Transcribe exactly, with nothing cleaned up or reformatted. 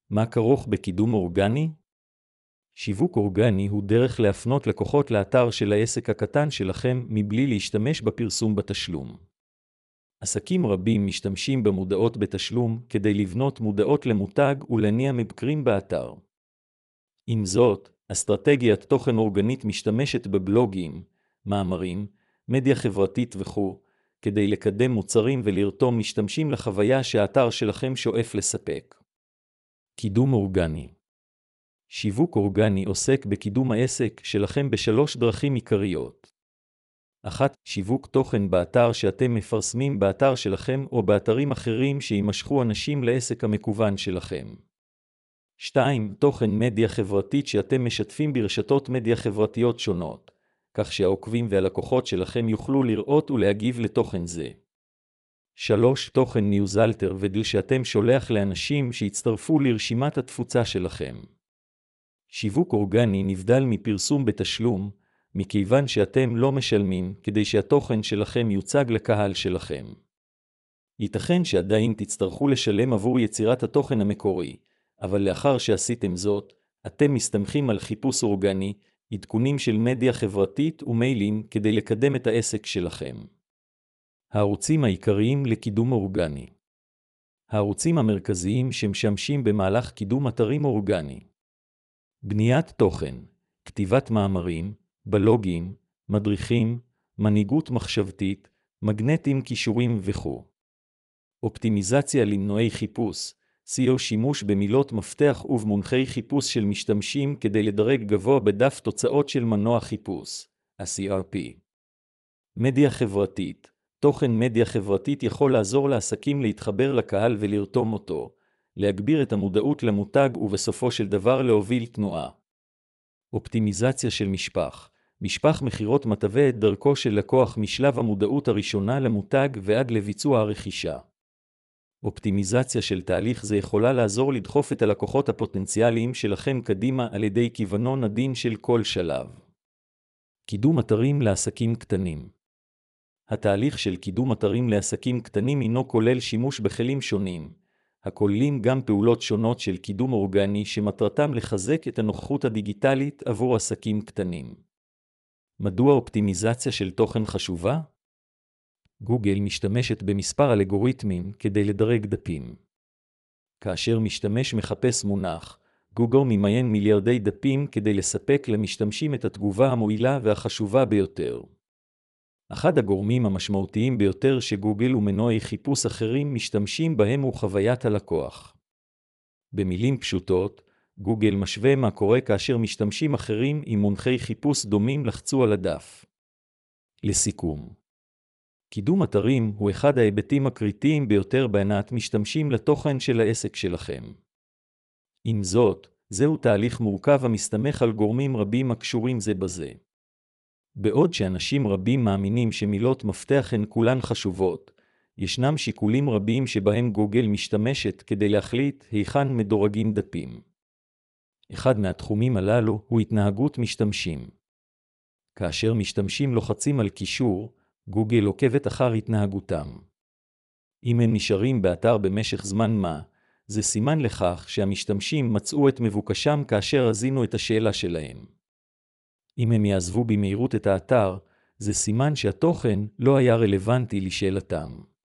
מה כרוך בקידום אורגני? שיווק אורגני הוא דרך להפנות לקוחות לאתר של העסק הקטן שלכם מבלי להשתמש בפרסום בתשלום. עסקים רבים משתמשים במודעות בתשלום כדי לבנות מודעות למותג ולהניע מבקרים באתר. עם זאת, אסטרטגיית תוכן אורגנית משתמשת בבלוגים, מאמרים, מדיה חברתית וכו', כדי לקדם מוצרים ולרתום משתמשים לחוויה שהאתר שלכם שואף לספק. קידום אורגני. שיווק אורגני עוסק בקידום העסק שלכם בשלוש דרכים עיקריות. אחת, שיווק תוכן באתר שאתם מפרסמים באתר שלכם או באתרים אחרים שימשכו אנשים לעסק המקוון שלכם. שתיים, תוכן מדיה חברתית שאתם משתפים ברשתות מדיה חברתיות שונות, כך שהעוקבים והלקוחות שלכם יוכלו לראות ולהגיב לתוכן זה. שלוש, תוכן ניוזלטר ודיל שאתם שולח לאנשים שיצטרפו לרשימת התפוצה שלכם. שיווק אורגני נבדל מפרסום בתשלום, מכיוון שאתם לא משלמים כדי שהתוכן שלכם יוצג לקהל שלכם. ייתכן שעדיין תצטרכו לשלם עבור יצירת התוכן המקורי, אבל לאחר שעשיתם זאת, אתם מסתמכים על חיפוש אורגני, עדכונים של מדיה חברתית ומיילים כדי לקדם את העסק שלכם. הערוצים העיקריים לקידום אורגני. הערוצים המרכזיים שמשמשים במהלך קידום אתרים אורגני. בניית תוכן, כתיבת מאמרים, בלוגים, מדריכים, מנהיגות מחשבתית, מגנטים קישורים וכו'. אופטימיזציה למנועי חיפוש, סי או שימוש במילות מפתח ובמונחי חיפוש של משתמשים כדי לדרג גבוה בדף תוצאות של מנוע חיפוש, ה-סי אר פי. מדיה חברתית. תוכן מדיה חברתית יכול לעזור לעסקים להתחבר לקהל ולרתום אותו, להגביר את המודעות למותג ובסופו של דבר להוביל תנועה. אופטימיזציה של משפח. משפח מחירות מתווה את דרכו של לקוח משלב המודעות הראשונה למותג ועד לביצוע הרכישה. אופטימיזציה של תהליך זה יכולה לעזור לדחוף את הלקוחות הפוטנציאליים שלכם קדימה על ידי כיוונון עדין של כל שלב. קידום אתרים לעסקים קטנים. התהליך של קידום אתרים לעסקים קטנים אינו כולל שימוש בכלים שונים, הכוללים גם פעולות שונות של קידום אורגני שמטרתם לחזק את הנוכחות הדיגיטלית עבור עסקים קטנים. מדוע אופטימיזציה של תוכן חשובה? גוגל משתמשת במספר אלגוריתמים כדי לדרג דפים. כאשר משתמש מחפש מונח, גוגל ממיין מיליארדי דפים כדי לספק למשתמשים את התגובה המועילה והחשובה ביותר. אחד הגורמים המשמעותיים ביותר שגוגל ומנועי חיפוש אחרים משתמשים בהם הוא חוויית הלקוח. במילים פשוטות, גוגל משווה מה קורה כאשר משתמשים אחרים עם מונחי חיפוש דומים לחצו על הדף. לסיכום, קידום אתרים הוא אחד ההיבטים הקריטיים ביותר בהנעת משתמשים לתוכן של העסק שלכם. עם זאת, זהו תהליך מורכב המסתמך על גורמים רבים הקשורים זה בזה. בעוד שאנשים רבים מאמינים שמילות מפתח הן כולן חשובות, ישנם שיקולים רבים שבהם גוגל משתמשת כדי להחליט היכן מדורגים דפים. אחד מהתחומים הללו הוא התנהגות משתמשים. כאשר משתמשים לוחצים על קישור, גוגל עוקבת אחר התנהגותם. אם הם נשארים באתר במשך זמן מה, זה סימן לכך שהמשתמשים מצאו את מבוקשם כאשר הזינו את השאלה שלהם. אם הם יעזבו במהירות את האתר, זה סימן שהתוכן לא היה רלוונטי לשאלתם.